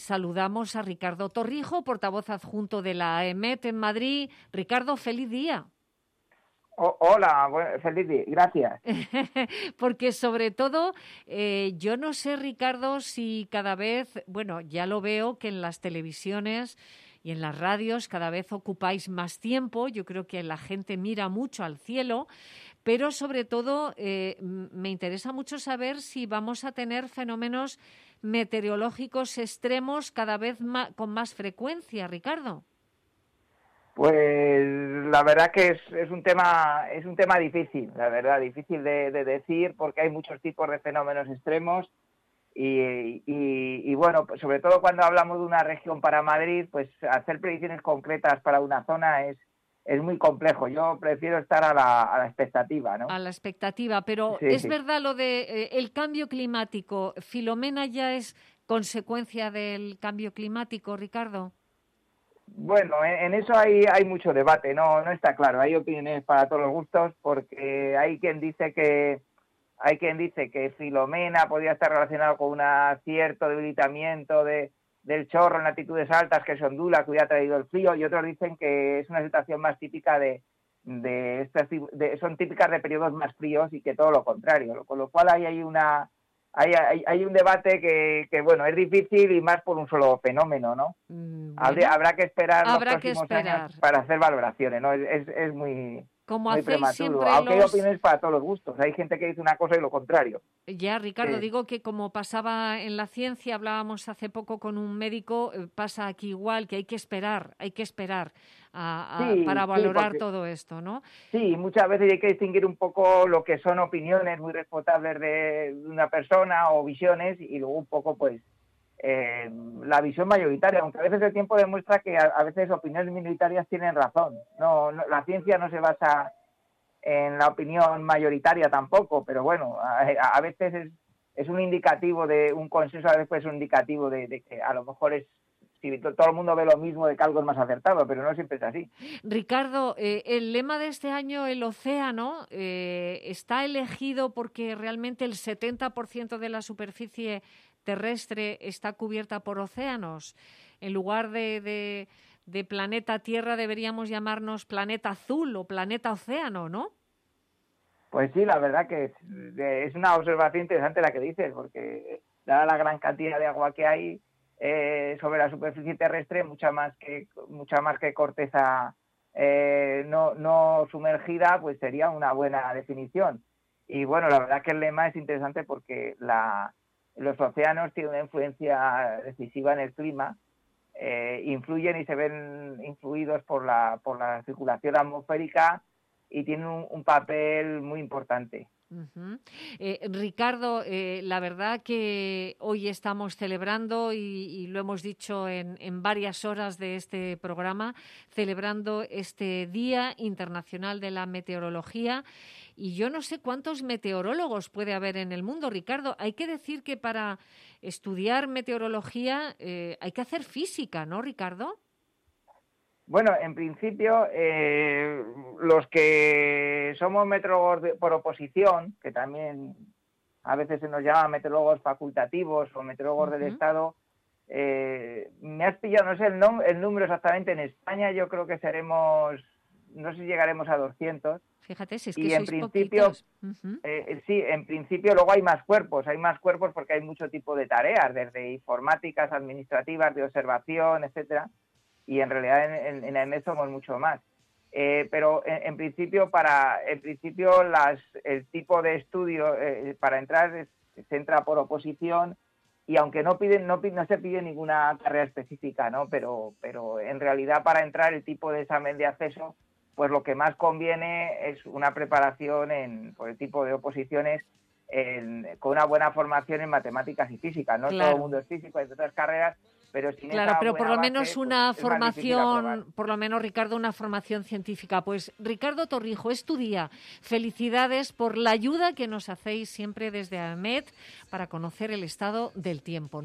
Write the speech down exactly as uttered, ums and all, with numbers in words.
Saludamos a Ricardo Torrijo, portavoz adjunto de la AEMET en Madrid. Ricardo, feliz día. Oh, hola, bueno, feliz día, gracias. Porque sobre todo, eh, yo no sé, Ricardo, si cada vez, bueno, ya lo veo que en las televisiones y en las radios cada vez ocupáis más tiempo. Yo creo que la gente mira mucho al cielo, pero sobre todo eh, me interesa mucho saber si vamos a tener fenómenos meteorológicos extremos cada vez más, con más frecuencia, Ricardo. Pues la verdad que es, es un tema es un tema difícil, la verdad, difícil de, de decir porque hay muchos tipos de fenómenos extremos y, y, y bueno, pues sobre todo cuando hablamos de una región para Madrid, pues hacer predicciones concretas para una zona es es muy complejo. Yo prefiero estar a la, a la expectativa, ¿no? A la expectativa, pero Sí, es sí. verdad lo de eh, el cambio climático. ¿Filomena ya es consecuencia del cambio climático, Ricardo? Bueno, en, en eso hay, hay mucho debate, no, no está claro. Hay opiniones para todos los gustos porque hay quien dice que hay quien dice que Filomena podría estar relacionado con un cierto debilitamiento de, del chorro en latitudes altas que se ondula, que hubiera traído el frío, y otros dicen que es una situación más típica de, de, estas, de son típicas de periodos más fríos y que todo lo contrario, con lo cual ahí hay una hay, hay, hay un debate que, que bueno, es difícil y más por un solo fenómeno, ¿no? Mm, Habría, bueno, habrá que esperar los habrá que próximos esperar. años para hacer valoraciones, ¿no? Es, es, es muy Como muy hacéis prematuro, siempre aunque hay los... opiniones para todos los gustos. Hay gente que dice una cosa y lo contrario. Ya, Ricardo, Sí, digo que como pasaba en la ciencia, hablábamos hace poco con un médico, eh, pasa aquí igual, que hay que esperar, hay que esperar a, a, para sí, sí, valorar porque todo esto, ¿no? sí, muchas veces hay que distinguir un poco lo que son opiniones muy respetables de una persona o visiones y luego un poco, pues, eh, la visión mayoritaria, aunque a veces el tiempo demuestra que a, a veces opiniones minoritarias tienen razón. No, no, la ciencia no se basa en la opinión mayoritaria tampoco, pero bueno, a, a veces es, es un indicativo de un consenso, a veces es un indicativo de, de que a lo mejor es, si todo el mundo ve lo mismo, de que algo es más acertado, pero no siempre es así. Ricardo, eh, el lema de este año, el océano, eh, está elegido porque realmente el setenta por ciento de la superficie terrestre está cubierta por océanos. En lugar de, de, de planeta Tierra deberíamos llamarnos planeta azul o planeta océano, ¿no? Pues sí, la verdad que es, es una observación interesante la que dices, porque dada la gran cantidad de agua que hay eh, sobre la superficie terrestre, mucha más que mucha más que corteza eh, no, no sumergida, pues sería una buena definición. Y bueno, la verdad que el lema es interesante porque la, los océanos tienen una influencia decisiva en el clima, eh, influyen y se ven influidos por la, por la circulación atmosférica y tienen un, un papel muy importante. Uh-huh. Eh, Ricardo, eh, la verdad que hoy estamos celebrando, y, y lo hemos dicho en, en varias horas de este programa, celebrando este Día Internacional de la Meteorología. Y yo no sé cuántos meteorólogos puede haber en el mundo, Ricardo. Hay que decir que para estudiar meteorología eh, hay que hacer física, ¿no, Ricardo? Bueno, en principio, eh, los que somos meteorólogos de, por oposición, que también a veces se nos llama meteorólogos facultativos o meteorólogos del Uh-huh. Estado, eh, me has pillado, no sé el, nom- el número exactamente, en España yo creo que seremos, no sé si llegaremos a doscientos, Fíjate, si es que y en sois principio, poquitos. Uh-huh. eh, sí, en principio luego hay más cuerpos, hay más cuerpos porque hay mucho tipo de tareas, desde informáticas, administrativas, de observación, etcétera, y en realidad en, en, en AEMET somos mucho más. Eh, pero en, en principio, para en principio las, el tipo de estudio eh, para entrar es, se entra por oposición y aunque no piden no, no se pide ninguna carrera específica, ¿no? Pero, pero en realidad para entrar el tipo de examen de acceso, pues lo que más conviene es una preparación en, por el tipo de oposiciones en, con una buena formación en matemáticas y física. No todo el Claro. mundo es físico, hay otras carreras, pero sin Claro, esa pero por buena lo menos base, pues una es más difícil aprobar. formación, por lo menos, Ricardo, una formación científica. Pues, Ricardo Torrijo, es tu día. Felicidades por la ayuda que nos hacéis siempre desde AEMET para conocer el estado del tiempo.